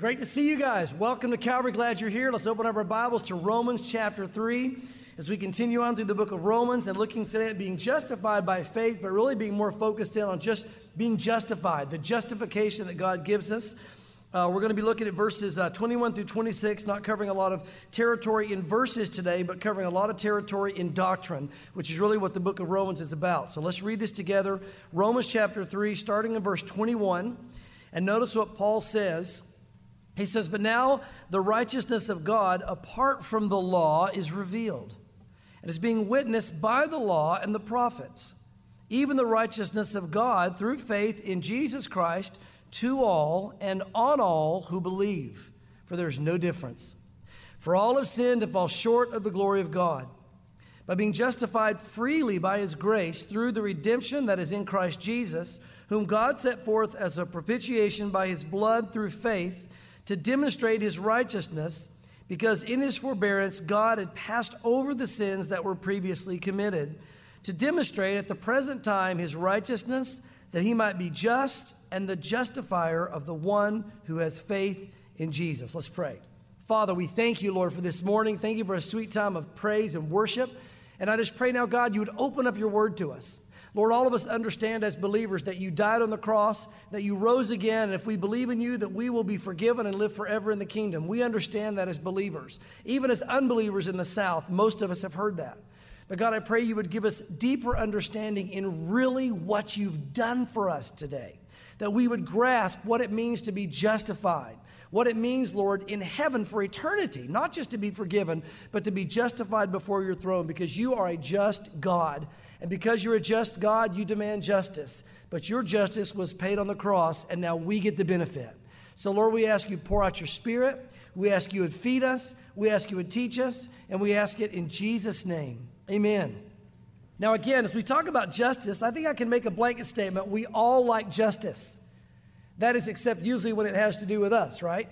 Great to see you guys. Welcome to Calvary. Glad you're here. Let's open up our Bibles to Romans chapter 3 as we continue on through the book of Romans and looking today at being justified by faith, but really being more focused in on just being justified, the justification that God gives us. We're going to be looking at verses 21 through 26, not covering a lot of territory in verses today, but covering a lot of territory in doctrine, which is really what the book of Romans is about. So let's read this together. Romans chapter 3, starting in verse 21, and notice what Paul says. He says, "But now the righteousness of God apart from the law is revealed, and is being witnessed by the law and the prophets, even the righteousness of God through faith in Jesus Christ to all and on all who believe, for there is no difference. For all have sinned and fall short of the glory of God, by being justified freely by his grace through the redemption that is in Christ Jesus, whom God set forth as a propitiation by his blood through faith, to demonstrate his righteousness, because in his forbearance God had passed over the sins that were previously committed, to demonstrate at the present time his righteousness, that he might be just and the justifier of the one who has faith in Jesus." Let's pray. Father, we thank you, Lord, for this morning. Thank you for a sweet time of praise and worship. And I just pray now, God, you would open up your word to us. Lord, all of us understand as believers that you died on the cross, that you rose again, and if we believe in you, that we will be forgiven and live forever in the kingdom. We understand that as believers. Even as unbelievers in the South, most of us have heard that. But God, I pray you would give us deeper understanding in really what you've done for us today, that we would grasp what it means to be justified, what it means, Lord, in heaven for eternity, not just to be forgiven, but to be justified before your throne, because you are a just God. And because you're a just God, you demand justice. But your justice was paid on the cross, and now we get the benefit. So, Lord, we ask you to pour out your Spirit. We ask you would feed us. We ask you would teach us. And we ask it in Jesus' name. Amen. Now, again, as we talk about justice, I think I can make a blanket statement. We all like justice. That is, except usually when it has to do with us, right?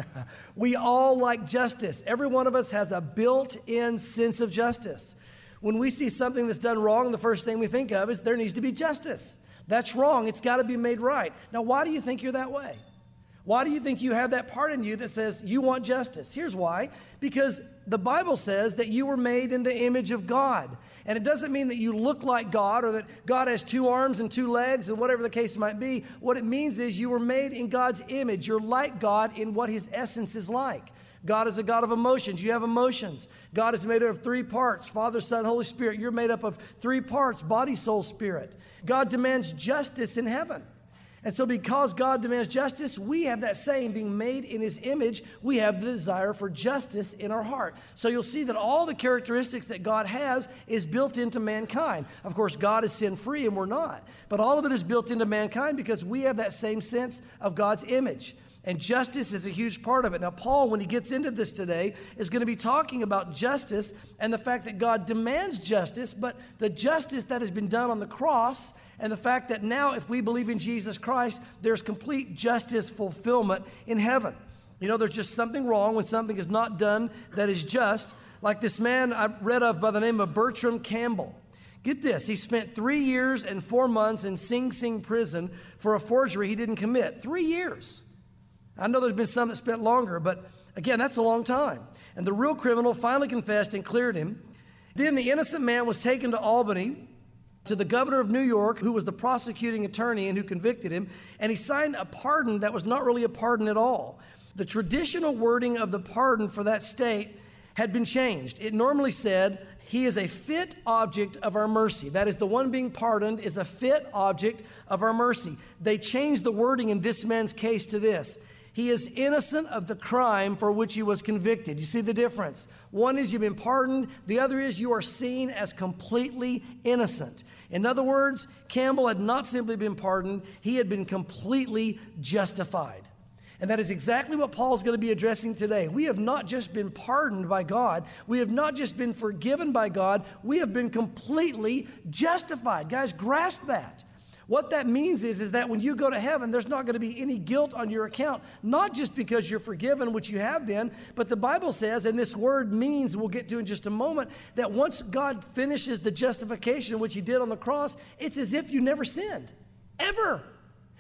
We all like justice. Every one of us has a built-in sense of justice. When we see something that's done wrong, the first thing we think of is there needs to be justice. That's wrong. It's got to be made right. Now, why do you think you're that way? Why do you think you have that part in you that says you want justice? Here's why. Because the Bible says that you were made in the image of God. And it doesn't mean that you look like God or that God has two arms and two legs and whatever the case might be. What it means is you were made in God's image. You're like God in what his essence is like. God is a God of emotions. You have emotions. God is made up of three parts, Father, Son, Holy Spirit. You're made up of three parts, body, soul, spirit. God demands justice in heaven. And so because God demands justice, we have that same, being made in his image, we have the desire for justice in our heart. So you'll see that all the characteristics that God has is built into mankind. Of course, God is sin-free and we're not. But all of it is built into mankind because we have that same sense of God's image. And justice is a huge part of it. Now, Paul, when he gets into this today, is going to be talking about justice and the fact that God demands justice, but the justice that has been done on the cross and the fact that now if we believe in Jesus Christ, there's complete justice fulfillment in heaven. You know, there's just something wrong when something is not done that is just, like this man I read of by the name of Bertram Campbell. Get this, he spent 3 years and 4 months in Sing Sing prison for a forgery he didn't commit. 3 years. I know there's been some that spent longer, but again, that's a long time. And the real criminal finally confessed and cleared him. Then the innocent man was taken to Albany, to the governor of New York, who was the prosecuting attorney and who convicted him, and he signed a pardon that was not really a pardon at all. The traditional wording of the pardon for that state had been changed. It normally said, he is a fit object of our mercy. That is, the one being pardoned is a fit object of our mercy. They changed the wording in this man's case to this: he is innocent of the crime for which he was convicted. You see the difference? One is you've been pardoned. The other is you are seen as completely innocent. In other words, Campbell had not simply been pardoned. He had been completely justified. And that is exactly what Paul's going to be addressing today. We have not just been pardoned by God. We have not just been forgiven by God. We have been completely justified. Guys, grasp that. What that means is that when you go to heaven, there's not going to be any guilt on your account, not just because you're forgiven, which you have been, but the Bible says, and this word means, we'll get to in just a moment, that once God finishes the justification, which he did on the cross, it's as if you never sinned, ever.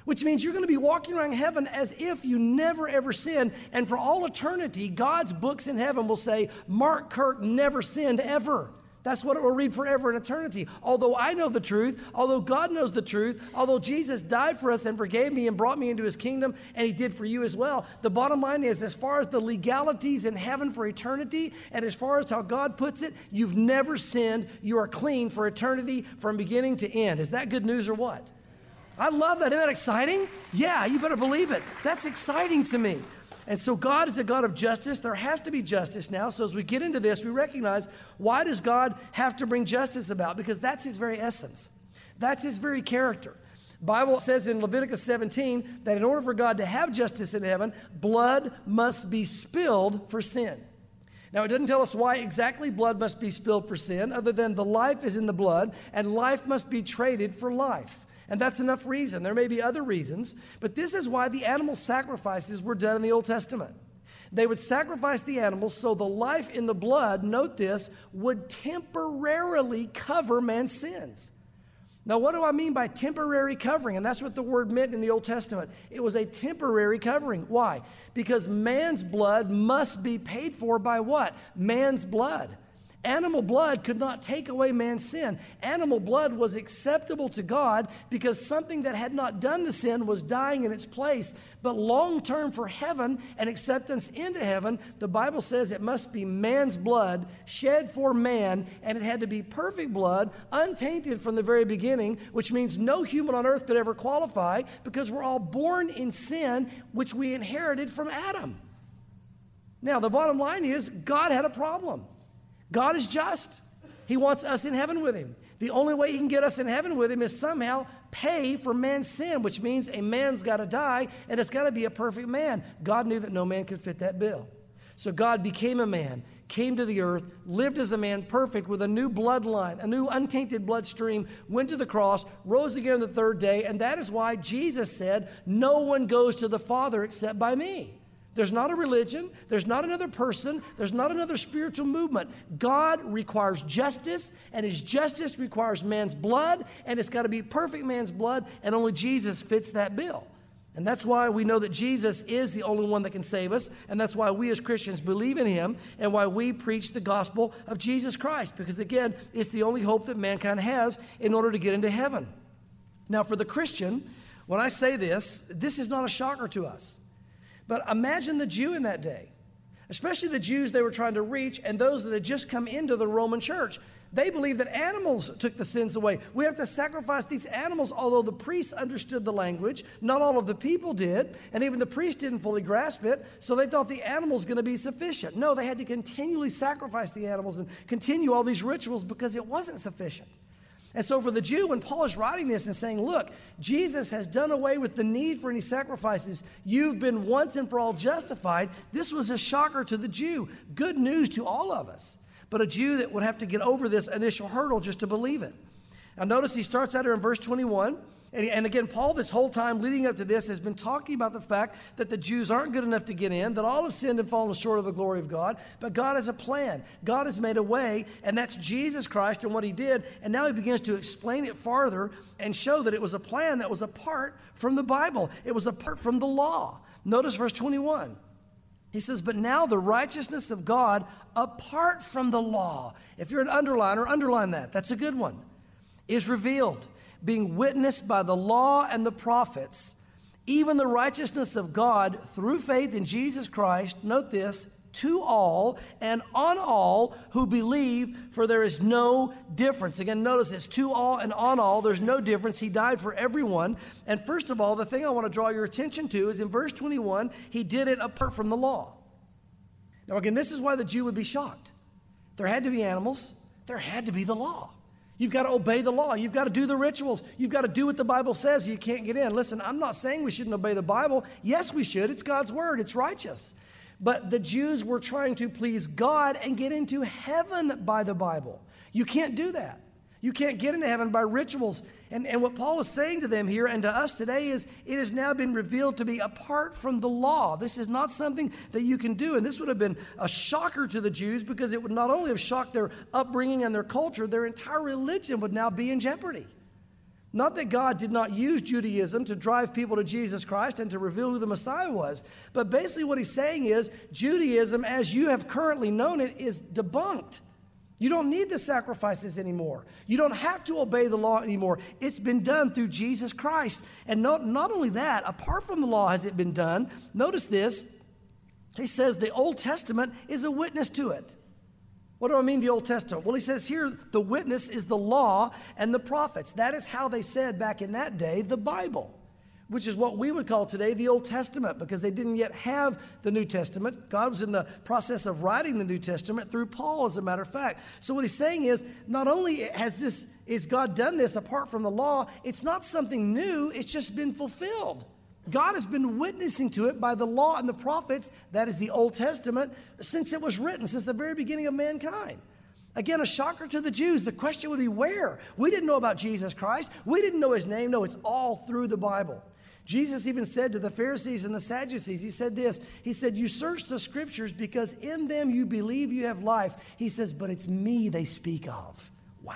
which means you're going to be walking around heaven as if you never ever sinned. And for all eternity, God's books in heaven will say, Mark Kirk never sinned ever. That's what it will read forever in eternity. Although I know the truth, although God knows the truth, although Jesus died for us and forgave me and brought me into his kingdom, and he did for you as well, the bottom line is, as far as the legalities in heaven for eternity, and as far as how God puts it, you've never sinned. You are clean for eternity from beginning to end. Is that good news or what? I love that. Isn't that exciting? Yeah, you better believe it. That's exciting to me. And so God is a God of justice. There has to be justice now. So as we get into this, we recognize, why does God have to bring justice about? Because that's his very essence. That's his very character. The Bible says in Leviticus 17 that in order for God to have justice in heaven, blood must be spilled for sin. Now, it doesn't tell us why exactly blood must be spilled for sin, other than the life is in the blood, and life must be traded for life. And that's enough reason. There may be other reasons, but this is why the animal sacrifices were done in the Old Testament. They would sacrifice the animals so the life in the blood, note this, would temporarily cover man's sins. Now, what do I mean by temporary covering? And that's what the word meant in the Old Testament. It was a temporary covering. Why? Because man's blood must be paid for by what? Man's blood. Animal blood could not take away man's sin. Animal blood was acceptable to God because something that had not done the sin was dying in its place. But long term for heaven and acceptance into heaven, the Bible says it must be man's blood shed for man, and it had to be perfect blood, untainted from the very beginning, which means no human on earth could ever qualify, because we're all born in sin, which we inherited from Adam. Now, the bottom line is, God had a problem. God is just. He wants us in heaven with him. The only way he can get us in heaven with him is somehow pay for man's sin, which means a man's got to die, and it's got to be a perfect man. God knew that no man could fit that bill. So God became a man, came to the earth, lived as a man perfect with a new bloodline, a new untainted bloodstream, went to the cross, rose again the third day, and that is why Jesus said, no one goes to the Father except by me. There's not a religion, there's not another person, there's not another spiritual movement. God requires justice, and his justice requires man's blood, and it's got to be perfect man's blood, and only Jesus fits that bill. And that's why we know that Jesus is the only one that can save us, and that's why we as Christians believe in him, and why we preach the gospel of Jesus Christ, because again, it's the only hope that mankind has in order to get into heaven. Now, for the Christian, when I say this is not a shocker to us. But imagine the Jew in that day, especially the Jews they were trying to reach and those that had just come into the Roman church. They believed that animals took the sins away. We have to sacrifice these animals, although the priests understood the language. Not all of the people did, and even the priests didn't fully grasp it, so they thought the animal was going to be sufficient. No, they had to continually sacrifice the animals and continue all these rituals because it wasn't sufficient. And so for the Jew, when Paul is writing this and saying, look, Jesus has done away with the need for any sacrifices. You've been once and for all justified. This was a shocker to the Jew. Good news to all of us. But a Jew that would have to get over this initial hurdle just to believe it. Now notice he starts out here in verse 21. And again, Paul, this whole time leading up to this, has been talking about the fact that the Jews aren't good enough to get in, that all have sinned and fallen short of the glory of God, but God has a plan. God has made a way, and that's Jesus Christ and what he did. And now he begins to explain it farther and show that it was a plan that was apart from the Bible. It was apart from the law. Notice verse 21. He says, but now the righteousness of God apart from the law. If you're an underliner, underline that. That's a good one. Is revealed, being witnessed by the law and the prophets, even the righteousness of God through faith in Jesus Christ, note this, to all and on all who believe, for there is no difference. Again, notice it's to all and on all. There's no difference. He died for everyone. And first of all, the thing I want to draw your attention to is in verse 21, he did it apart from the law. Now again, this is why the Jew would be shocked. There had to be animals. There had to be the law. You've got to obey the law. You've got to do the rituals. You've got to do what the Bible says. You can't get in. Listen, I'm not saying we shouldn't obey the Bible. Yes, we should. It's God's word. It's righteous. But the Jews were trying to please God and get into heaven by the Bible. You can't do that. You can't get into heaven by rituals. And what Paul is saying to them here and to us today is it has now been revealed to be apart from the law. This is not something that you can do. And this would have been a shocker to the Jews because it would not only have shocked their upbringing and their culture, their entire religion would now be in jeopardy. Not that God did not use Judaism to drive people to Jesus Christ and to reveal who the Messiah was. But basically what he's saying is Judaism, as you have currently known it, is debunked. You don't need the sacrifices anymore. You don't have to obey the law anymore. It's been done through Jesus Christ. And not only that, apart from the law has it been done. Notice this. He says the Old Testament is a witness to it. What do I mean, the Old Testament? Well, he says here, the witness is the law and the prophets. That is how they said back in that day, the Bible, which is what we would call today the Old Testament, because they didn't yet have the New Testament. God was in the process of writing the New Testament through Paul, as a matter of fact. So what he's saying is, not only is God done this apart from the law, it's not something new, it's just been fulfilled. God has been witnessing to it by the law and the prophets, that is the Old Testament, since it was written, since the very beginning of mankind. Again, a shocker to the Jews. The question would be, where? We didn't know about Jesus Christ. We didn't know his name. No, it's all through the Bible. Jesus even said to the Pharisees and the Sadducees, he said this, he said, you search the scriptures because in them you believe you have life. He says, but it's me they speak of. Wow.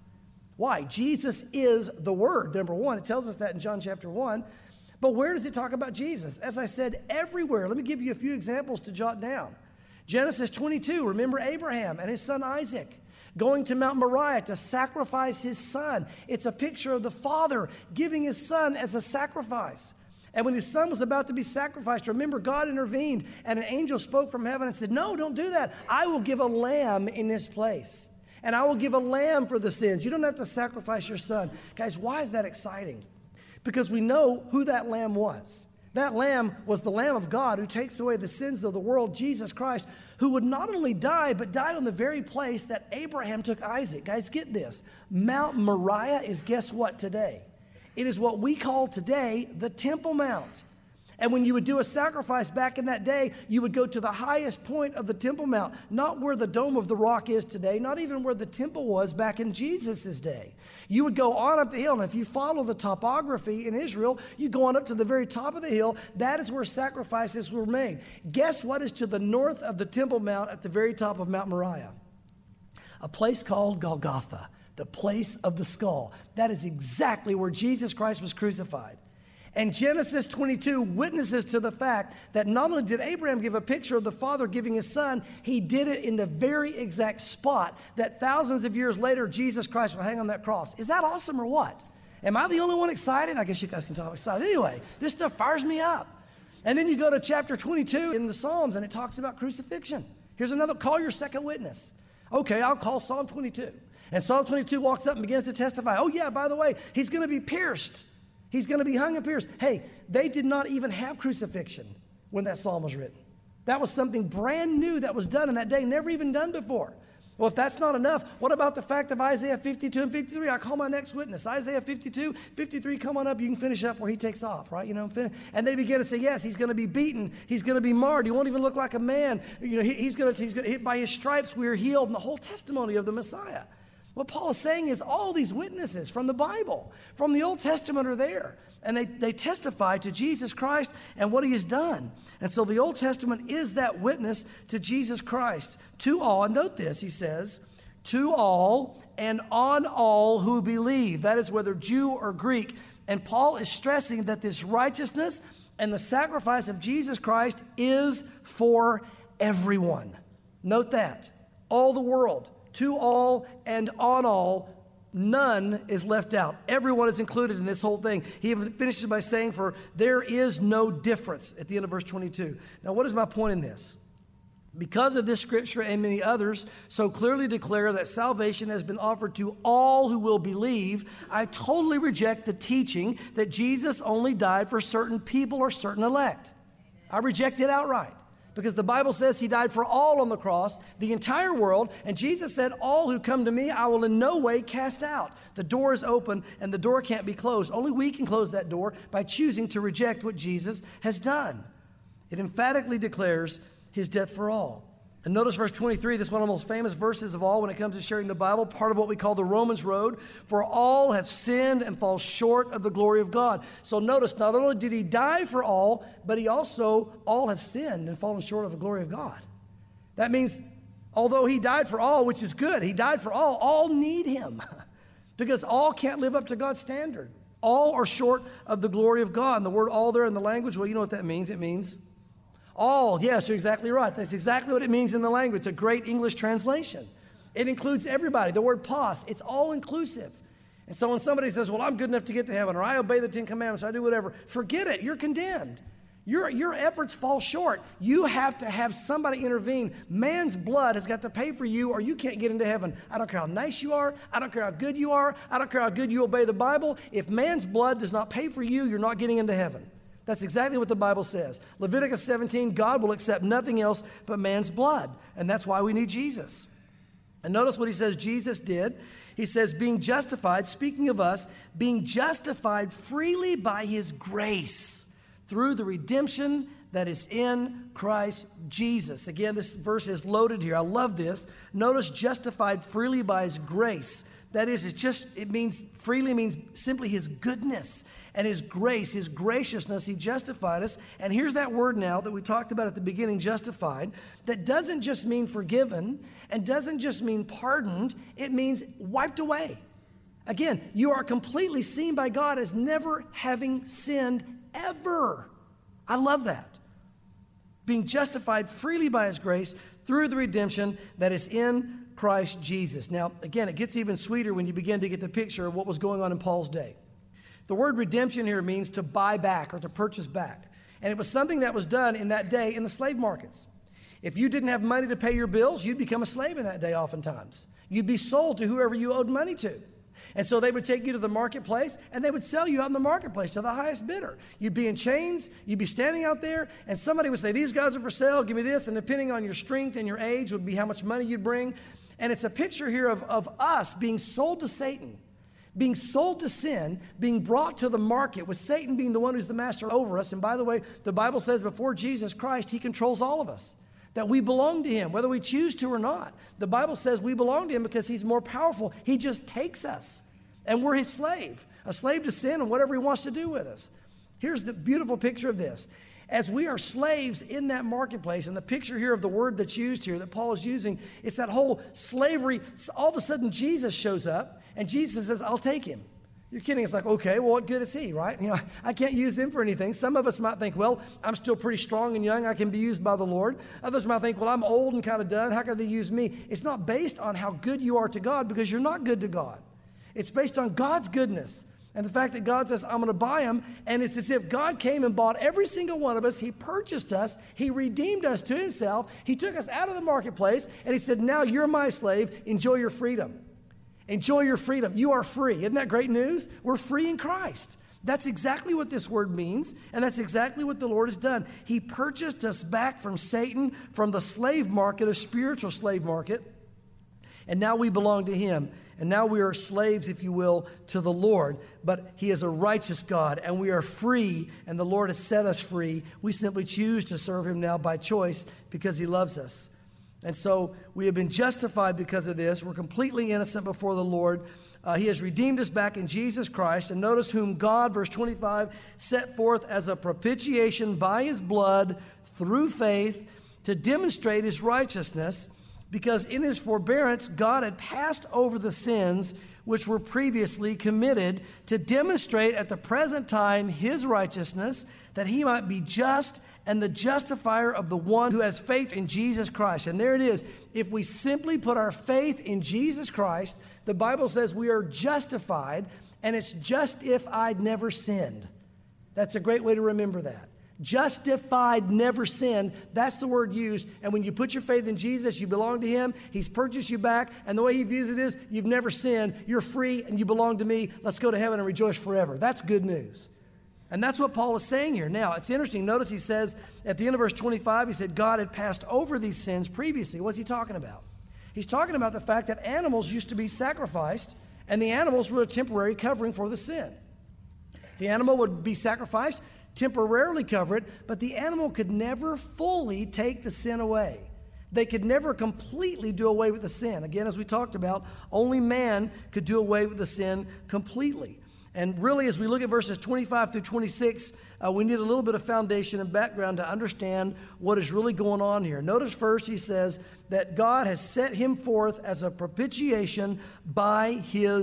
Why? Jesus is the Word, number one. It tells us that in John chapter 1. But where does it talk about Jesus? As I said, everywhere. Let me give you a few examples to jot down. Genesis 22, remember Abraham and his son Isaac going to Mount Moriah to sacrifice his son. It's a picture of the father giving his son as a sacrifice. And when his son was about to be sacrificed, remember God intervened and an angel spoke from heaven and said, no, don't do that. I will give a lamb in this place. And I will give a lamb for the sins. You don't have to sacrifice your son. Guys, why is that exciting? Because we know who that lamb was. That lamb was the Lamb of God who takes away the sins of the world, Jesus Christ, who would not only die, but died on the very place that Abraham took Isaac. Guys, get this. Mount Moriah is, guess what, today? It is what we call today the Temple Mount. And when you would do a sacrifice back in that day, you would go to the highest point of the Temple Mount, not where the Dome of the Rock is today, not even where the temple was back in Jesus' day. You would go on up the hill, and if you follow the topography in Israel, you go on up to the very top of the hill. That is where sacrifices were made. Guess what is to the north of the Temple Mount at the very top of Mount Moriah? A place called Golgotha, the place of the skull. That is exactly where Jesus Christ was crucified. And Genesis 22 witnesses to the fact that not only did Abraham give a picture of the father giving his son, he did it in the very exact spot that thousands of years later, Jesus Christ will hang on that cross. Is that awesome or what? Am I the only one excited? I guess you guys can tell I'm excited. Anyway, this stuff fires me up. And then you go to chapter 22 in the Psalms and it talks about crucifixion. Here's another, call your second witness. Okay, I'll call Psalm 22. And Psalm 22 walks up and begins to testify. Oh yeah, by the way, he's going to be pierced. He's going to be hung and pierced. Hey, they did not even have crucifixion when that psalm was written. That was something brand new that was done in that day, never even done before. Well, if that's not enough, what about the fact of Isaiah 52 and 53? I call my next witness. Isaiah 52, 53, come on up. You can finish up where he takes off, right? You know, and they begin to say, yes, he's going to be beaten. He's going to be marred. He won't even look like a man. You know, he's going to hit by his stripes. We are healed. And the whole testimony of the Messiah. What Paul is saying is all these witnesses from the Bible, from the Old Testament are there. And they testify to Jesus Christ and what he has done. And so the Old Testament is that witness to Jesus Christ. To all, and note this, he says, to all and on all who believe. That is whether Jew or Greek. And Paul is stressing that this righteousness and the sacrifice of Jesus Christ is for everyone. Note that. All the world. To all and on all, none is left out. Everyone is included in this whole thing. He even finishes by saying, for there is no difference at the end of verse 22. Now, what is my point in this? Because of this scripture and many others so clearly declare that salvation has been offered to all who will believe, I totally reject the teaching that Jesus only died for certain people or certain elect. I reject it outright. Because the Bible says he died for all on the cross, the entire world, and Jesus said, all who come to me, I will in no way cast out. The door is open and the door can't be closed. Only we can close that door by choosing to reject what Jesus has done. It emphatically declares his death for all. And notice verse 23, this is one of the most famous verses of all when it comes to sharing the Bible, part of what we call the Romans road. For all have sinned and fall short of the glory of God. So notice, not only did he die for all, but he also, all have sinned and fallen short of the glory of God. That means, although he died for all, which is good, he died for all need him. because all can't live up to God's standard. All are short of the glory of God. And the word all there in the language, well, you know what that means. It means all. Yes, you're exactly right. That's exactly what it means in the language. It's a great English translation. It includes everybody. The word pas, it's all inclusive. And so when somebody says, well, I'm good enough to get to heaven, or I obey the 10 commandments, I do whatever, forget it. You're condemned. Your efforts fall short. You have to have somebody intervene. Man's blood has got to pay for you, or you can't get into heaven. I don't care how nice you are. I don't care how good you are. I don't care how good you obey the Bible. If man's blood does not pay for you, you're not getting into heaven. That's exactly what the Bible says. Leviticus 17, God will accept nothing else but man's blood. And that's why we need Jesus. And notice what he says Jesus did. He says, being justified, speaking of us, being justified freely by his grace through the redemption that is in Christ Jesus. Again, this verse is loaded here. I love this. Notice justified freely by his grace. That is, it means, freely means simply his goodness and his grace, his graciousness. He justified us. And here's that word now that we talked about at the beginning, justified, that doesn't just mean forgiven and doesn't just mean pardoned. It means wiped away. Again, you are completely seen by God as never having sinned ever. I love that. Being justified freely by his grace through the redemption that is in Christ Jesus. Now, again, it gets even sweeter when you begin to get the picture of what was going on in Paul's day. The word redemption here means to buy back or to purchase back. And it was something that was done in that day in the slave markets. If you didn't have money to pay your bills, you'd become a slave in that day oftentimes. You'd be sold to whoever you owed money to. And so they would take you to the marketplace, and they would sell you out in the marketplace to the highest bidder. You'd be in chains, you'd be standing out there, and somebody would say, these guys are for sale, give me this, and depending on your strength and your age would be how much money you'd bring. And it's a picture here of us being sold to Satan, being sold to sin, being brought to the market, with Satan being the one who's the master over us. And by the way, the Bible says before Jesus Christ, he controls all of us, that we belong to him, whether we choose to or not. The Bible says we belong to him because he's more powerful. He just takes us, and we're his slave, a slave to sin and whatever he wants to do with us. Here's the beautiful picture of this. As we are slaves in that marketplace, and the picture here of the word that's used here that Paul is using, it's that whole slavery. All of a sudden, Jesus shows up, and Jesus says, I'll take him. You're kidding. It's like, okay, well, what good is he, right? You know, I can't use him for anything. Some of us might think, well, I'm still pretty strong and young. I can be used by the Lord. Others might think, well, I'm old and kind of done. How can they use me? It's not based on how good you are to God, because you're not good to God. It's based on God's goodness and the fact that God says, I'm going to buy him. And it's as if God came and bought every single one of us. He purchased us. He redeemed us to himself. He took us out of the marketplace, and he said, now you're my slave. Enjoy your freedom. Enjoy your freedom. You are free. Isn't that great news? We're free in Christ. That's exactly what this word means, and that's exactly what the Lord has done. He purchased us back from Satan, from the slave market, a spiritual slave market, and now we belong to him. And now we are slaves, if you will, to the Lord. But he is a righteous God, and we are free, and the Lord has set us free. We simply choose to serve him now by choice because he loves us. And so we have been justified because of this. We're completely innocent before the Lord. He has redeemed us back in Jesus Christ. And notice whom God, verse 25, set forth as a propitiation by his blood through faith to demonstrate his righteousness, because in his forbearance God had passed over the sins which were previously committed, to demonstrate at the present time his righteousness, that he might be just and the justifier of the one who has faith in Jesus Christ. And there it is. If we simply put our faith in Jesus Christ, the Bible says we are justified, and it's just if I'd never sinned. That's a great way to remember that. Justified, never sinned. That's the word used. And when you put your faith in Jesus, you belong to him. He's purchased you back. And the way he views it is, you've never sinned. You're free and you belong to me. Let's go to heaven and rejoice forever. That's good news. And that's what Paul is saying here. Now, it's interesting. Notice he says at the end of verse 25, he said God had passed over these sins previously. What's he talking about? He's talking about the fact that animals used to be sacrificed, and the animals were a temporary covering for the sin. The animal would be sacrificed, temporarily cover it, but the animal could never fully take the sin away. They could never completely do away with the sin. Again, as we talked about, only man could do away with the sin completely. And really, as we look at verses 25 through 26, we need a little bit of foundation and background to understand what is really going on here. Notice first, he says that God has set him forth as a propitiation by his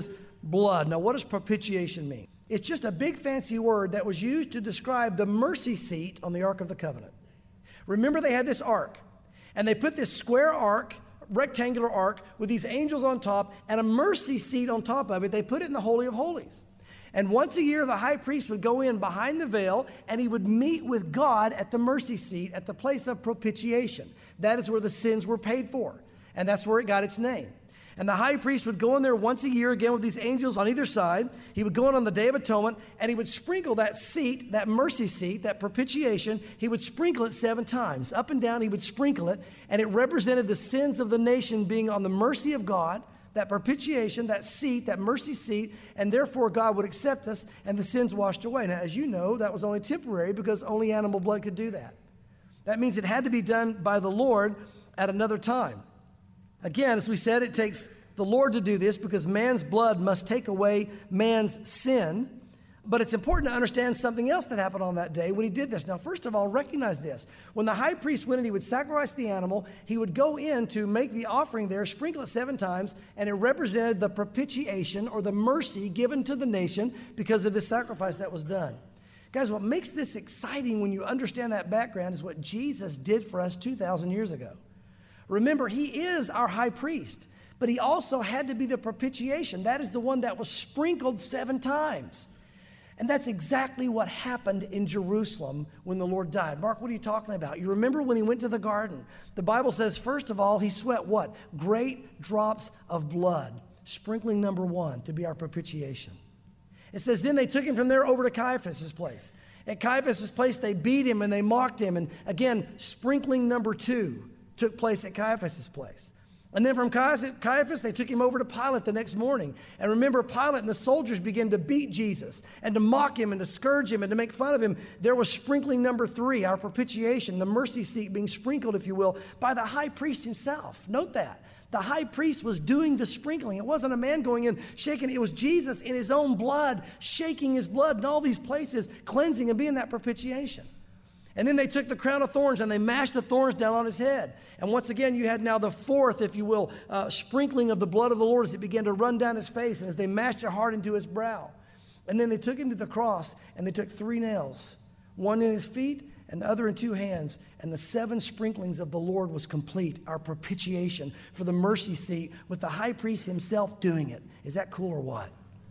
blood. Now, what does propitiation mean? It's just a big fancy word that was used to describe the mercy seat on the Ark of the Covenant. Remember, they had this ark, and they put this square ark, rectangular ark, with these angels on top and a mercy seat on top of it. They put it in the Holy of Holies. And once a year, the high priest would go in behind the veil, and he would meet with God at the mercy seat, at the place of propitiation. That is where the sins were paid for, and that's where it got its name. And the high priest would go in there once a year, again with these angels on either side. He would go in on the Day of Atonement, and he would sprinkle that seat, that mercy seat, that propitiation. He would sprinkle it 7 times. Up and down, he would sprinkle it, and it represented the sins of the nation being on the mercy of God, that propitiation, that seat, that mercy seat, and therefore God would accept us and the sins washed away. Now, as you know, that was only temporary because only animal blood could do that. That means it had to be done by the Lord at another time. Again, as we said, it takes the Lord to do this because man's blood must take away man's sin. But it's important to understand something else that happened on that day when he did this. Now, first of all, recognize this. When the high priest went in, he would sacrifice the animal. He would go in to make the offering there, sprinkle it 7 times, and it represented the propitiation or the mercy given to the nation because of the sacrifice that was done. Guys, what makes this exciting when you understand that background is what Jesus did for us 2,000 years ago. Remember, he is our high priest, but he also had to be the propitiation. That is the one that was sprinkled 7 times. And that's exactly what happened in Jerusalem when the Lord died. Mark, what are you talking about? You remember when he went to the garden? The Bible says, first of all, he sweat what? Great drops of blood, sprinkling number 1 to be our propitiation. It says, then they took him from there over to Caiaphas' place. At Caiaphas' place, they beat him and they mocked him. And again, sprinkling number 2 took place at Caiaphas' place. And then from Caiaphas, they took him over to Pilate the next morning. And remember, Pilate and the soldiers began to beat Jesus and to mock him and to scourge him and to make fun of him. There was sprinkling number 3, our propitiation, the mercy seat being sprinkled, if you will, by the high priest himself. Note that. The high priest was doing the sprinkling. It wasn't a man going in shaking. It was Jesus in his own blood, shaking his blood in all these places, cleansing and being that propitiation. And then they took the crown of thorns and they mashed the thorns down on his head. And once again, you had now the 4th, if you will, sprinkling of the blood of the Lord as it began to run down his face and as they mashed it hard into his brow. And then they took him to the cross and they took 3 nails, one in his feet and the other in 2 hands. And the 7 sprinklings of the Lord was complete, our propitiation for the mercy seat with the high priest himself doing it. Is that cool or what?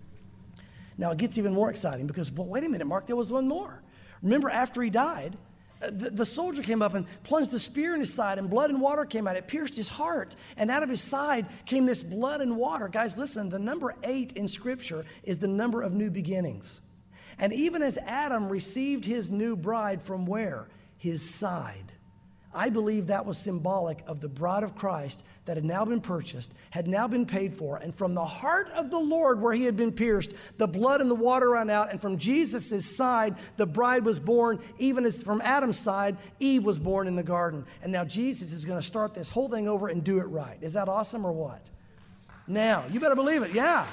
Now it gets even more exciting because, well, wait a minute, Mark, there was one more. Remember, after he died, the soldier came up and plunged the spear in his side, and blood and water came out. It pierced his heart, and out of his side came this blood and water. Guys, listen, the number 8 in Scripture is the number of new beginnings. And even as Adam received his new bride from where? His side. I believe that was symbolic of the bride of Christ that had now been purchased, had now been paid for, and from the heart of the Lord where he had been pierced, the blood and the water ran out, and from Jesus' side, the bride was born, even as from Adam's side, Eve was born in the garden. And now Jesus is going to start this whole thing over and do it right. Is that awesome or what? Now, you better believe it. Yeah.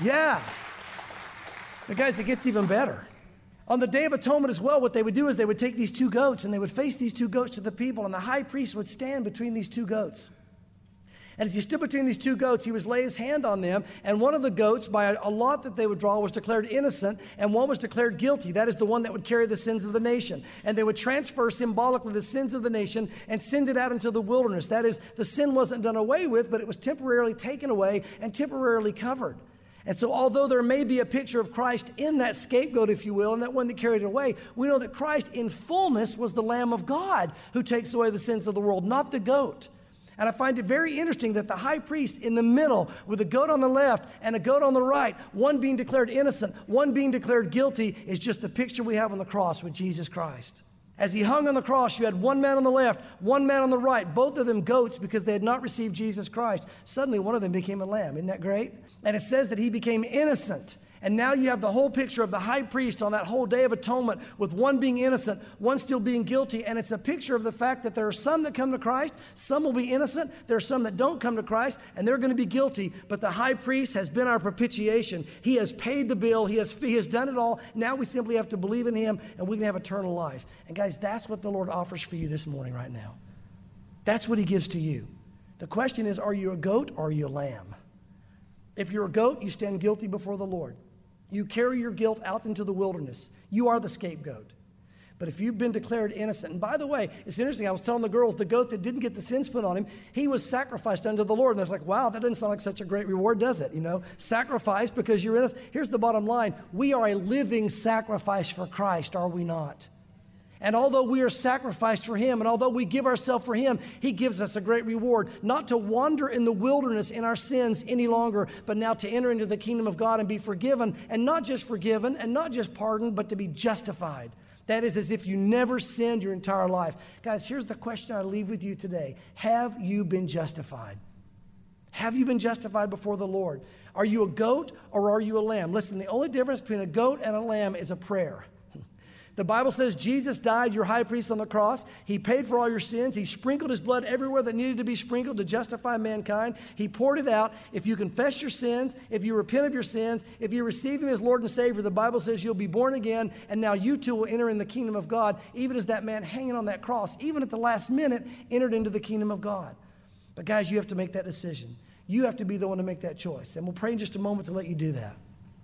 But guys, it gets even better. On the Day of Atonement as well, what they would do is they would take these 2 goats and they would face these 2 goats to the people, and the high priest would stand between these 2 goats. And as he stood between these 2 goats, he would lay his hand on them, and one of the goats, by a lot that they would draw, was declared innocent, and one was declared guilty. That is the one that would carry the sins of the nation. And they would transfer symbolically the sins of the nation and send it out into the wilderness. That is, the sin wasn't done away with, but it was temporarily taken away and temporarily covered. And so although there may be a picture of Christ in that scapegoat, if you will, and that one that carried it away, we know that Christ in fullness was the Lamb of God who takes away the sins of the world, not the goat. And I find it very interesting that the high priest in the middle with a goat on the left and a goat on the right, one being declared innocent, one being declared guilty, is just the picture we have on the cross with Jesus Christ. As he hung on the cross, you had one man on the left, one man on the right, both of them goats because they had not received Jesus Christ. Suddenly, one of them became a lamb. Isn't that great? And it says that he became innocent. And now you have the whole picture of the high priest on that whole Day of Atonement with one being innocent, one still being guilty. And it's a picture of the fact that there are some that come to Christ, some will be innocent, there are some that don't come to Christ, and they're going to be guilty. But the high priest has been our propitiation. He has paid the bill. He has done it all. Now we simply have to believe in him, and we can have eternal life. And guys, that's what the Lord offers for you this morning right now. That's what he gives to you. The question is, are you a goat or are you a lamb? If you're a goat, you stand guilty before the Lord. You carry your guilt out into the wilderness. You are the scapegoat. But if you've been declared innocent, and by the way, it's interesting, I was telling the girls, the goat that didn't get the sins put on him, he was sacrificed unto the Lord. And I was like, wow, that doesn't sound like such a great reward, does it? Sacrifice because you're innocent. Here's the bottom line. We are a living sacrifice for Christ, are we not? And although we are sacrificed for him, and although we give ourselves for him, he gives us a great reward, not to wander in the wilderness in our sins any longer, but now to enter into the kingdom of God and be forgiven, and not just forgiven, and not just pardoned, but to be justified. That is as if you never sinned your entire life. Guys, here's the question I leave with you today. Have you been justified? Have you been justified before the Lord? Are you a goat or are you a lamb? Listen, the only difference between a goat and a lamb is a prayer. The Bible says Jesus died, your high priest on the cross. He paid for all your sins. He sprinkled his blood everywhere that needed to be sprinkled to justify mankind. He poured it out. If you confess your sins, if you repent of your sins, if you receive him as Lord and Savior, the Bible says you'll be born again, and now you too will enter in the kingdom of God, even as that man hanging on that cross, even at the last minute, entered into the kingdom of God. But guys, you have to make that decision. You have to be the one to make that choice. And we'll pray in just a moment to let you do that.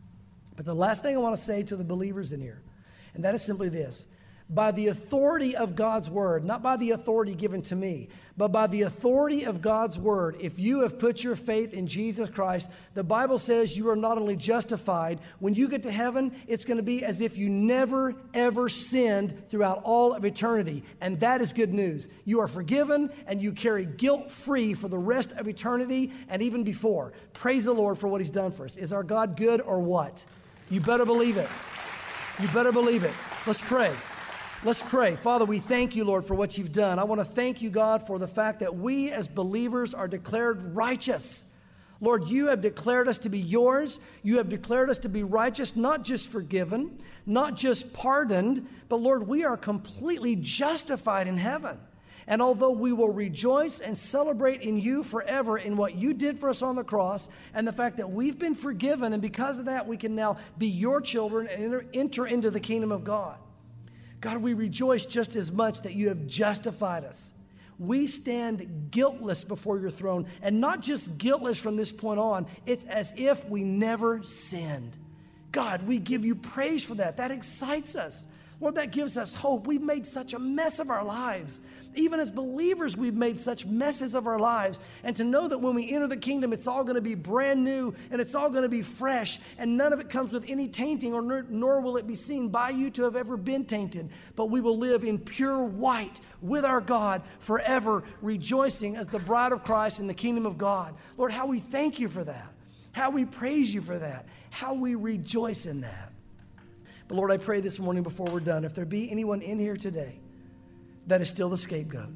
But the last thing I want to say to the believers in here, and that is simply this. By the authority of God's word, not by the authority given to me, but by the authority of God's word, if you have put your faith in Jesus Christ, the Bible says you are not only justified, when you get to heaven, it's going to be as if you never, ever sinned throughout all of eternity. And that is good news. You are forgiven and you carry guilt-free for the rest of eternity and even before. Praise the Lord for what he's done for us. Is our God good or what? You better believe it. You better believe it. Let's pray. Let's pray. Father, we thank you, Lord, for what you've done. I want to thank you, God, for the fact that we as believers are declared righteous. Lord, you have declared us to be yours. You have declared us to be righteous, not just forgiven, not just pardoned, but Lord, we are completely justified in heaven. And although we will rejoice and celebrate in you forever in what you did for us on the cross and the fact that we've been forgiven, and because of that, we can now be your children and enter into the kingdom of God. God, we rejoice just as much that you have justified us. We stand guiltless before your throne, and not just guiltless from this point on, it's as if we never sinned. God, we give you praise for that. That excites us. Lord, that gives us hope. We've made such a mess of our lives. Even as believers, we've made such messes of our lives. And to know that when we enter the kingdom, it's all going to be brand new and it's all going to be fresh. And none of it comes with any tainting, nor will it be seen by you to have ever been tainted. But we will live in pure white with our God forever, rejoicing as the bride of Christ in the kingdom of God. Lord, how we thank you for that. How we praise you for that. How we rejoice in that. But Lord, I pray this morning before we're done, if there be anyone in here today that is still the scapegoat,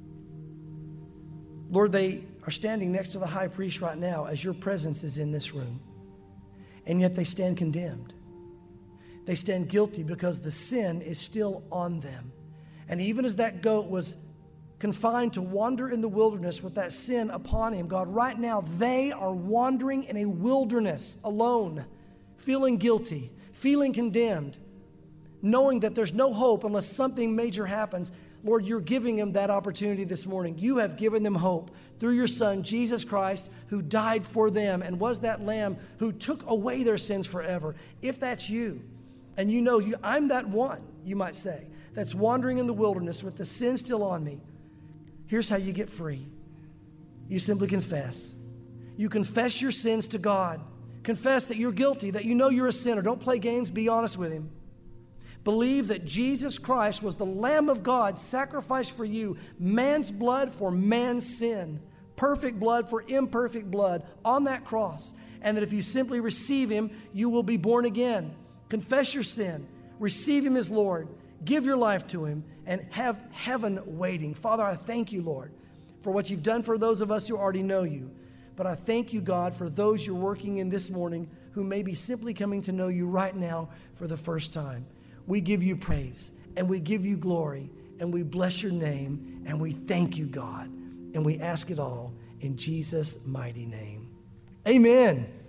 Lord, they are standing next to the high priest right now as your presence is in this room, and yet they stand condemned. They stand guilty because the sin is still on them. And even as that goat was confined to wander in the wilderness with that sin upon him, God, right now they are wandering in a wilderness alone, feeling guilty, feeling condemned, knowing that there's no hope unless something major happens. Lord, you're giving them that opportunity this morning. You have given them hope through your Son, Jesus Christ, who died for them and was that Lamb who took away their sins forever. If that's you, and you know I'm that one, you might say, that's wandering in the wilderness with the sin still on me, here's how you get free. You simply confess. You confess your sins to God. Confess that you're guilty, that you know you're a sinner. Don't play games. Be honest with him. Believe that Jesus Christ was the Lamb of God sacrificed for you, man's blood for man's sin, perfect blood for imperfect blood on that cross, and that if you simply receive him, you will be born again. Confess your sin. Receive him as Lord. Give your life to him and have heaven waiting. Father, I thank you, Lord, for what you've done for those of us who already know you. But I thank you, God, for those you're working in this morning who may be simply coming to know you right now for the first time. We give you praise and we give you glory and we bless your name and we thank you, God. And we ask it all in Jesus' mighty name. Amen.